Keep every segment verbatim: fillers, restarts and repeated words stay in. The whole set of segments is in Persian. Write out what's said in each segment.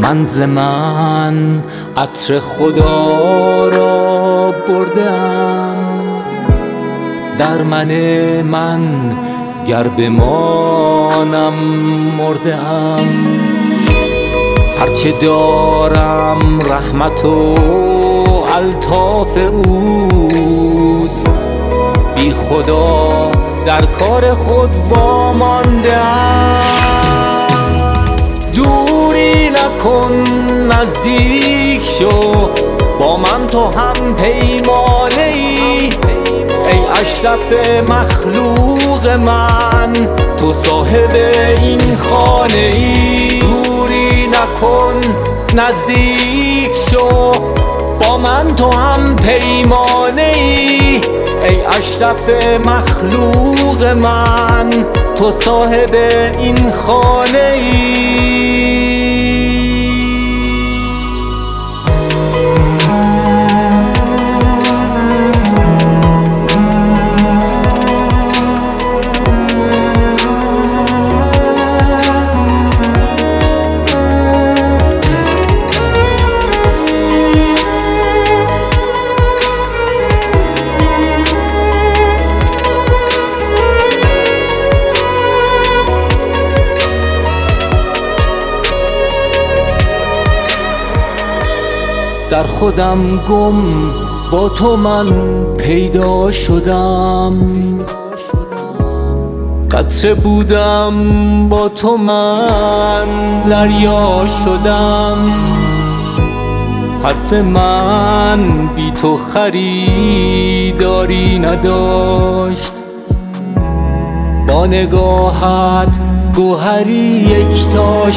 من ز من عطر خدا را بردم، در من من گر بمانم مردم. هرچه دارم رحمت و الطاف اوست، بی خدا در کار خود واماندم. دوری نکن نزدیک شو، با من تو هم پیمانه ای. ای اشرف مخلوق من، تو صاحب این خانه ای. دوری نکن نزدیک شو، با من تو هم پیمانه ای. ای اشرف مخلوق من، تو صاحب این خانه ای. در خودم گم با تو من پیدا شدم، قطره بودم با تو من دریا شدم. حرف من بی تو خریداری نداشت، با نگاهت گوهری یکتا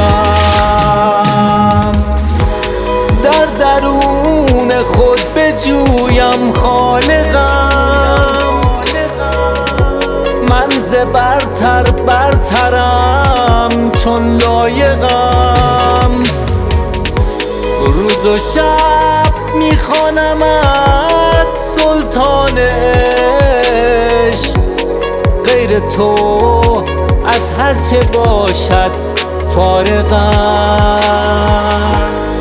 شدم. در درون خود بجویم خالقم، من ز برتر برترم چون لایقم. روز و شب میخوانمت سلطان عشق، غیر تو از هرچه باشد فارغم.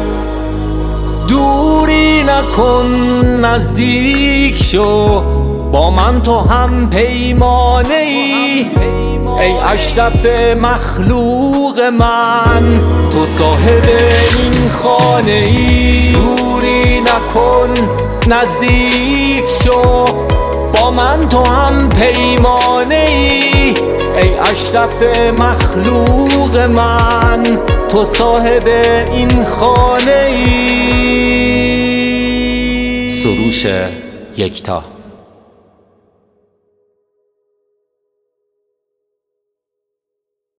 دوری نکن نزدیک شو، با من تو هم پیمانه ای. ای اشرف مخلوق من، تو صاحب این خانه ای. دوری نکن نزدیک شو، با من تو هم پیمانه ای. ای اشرف مخلوق من، تو صاحب این خانه ای. سروش یکتا.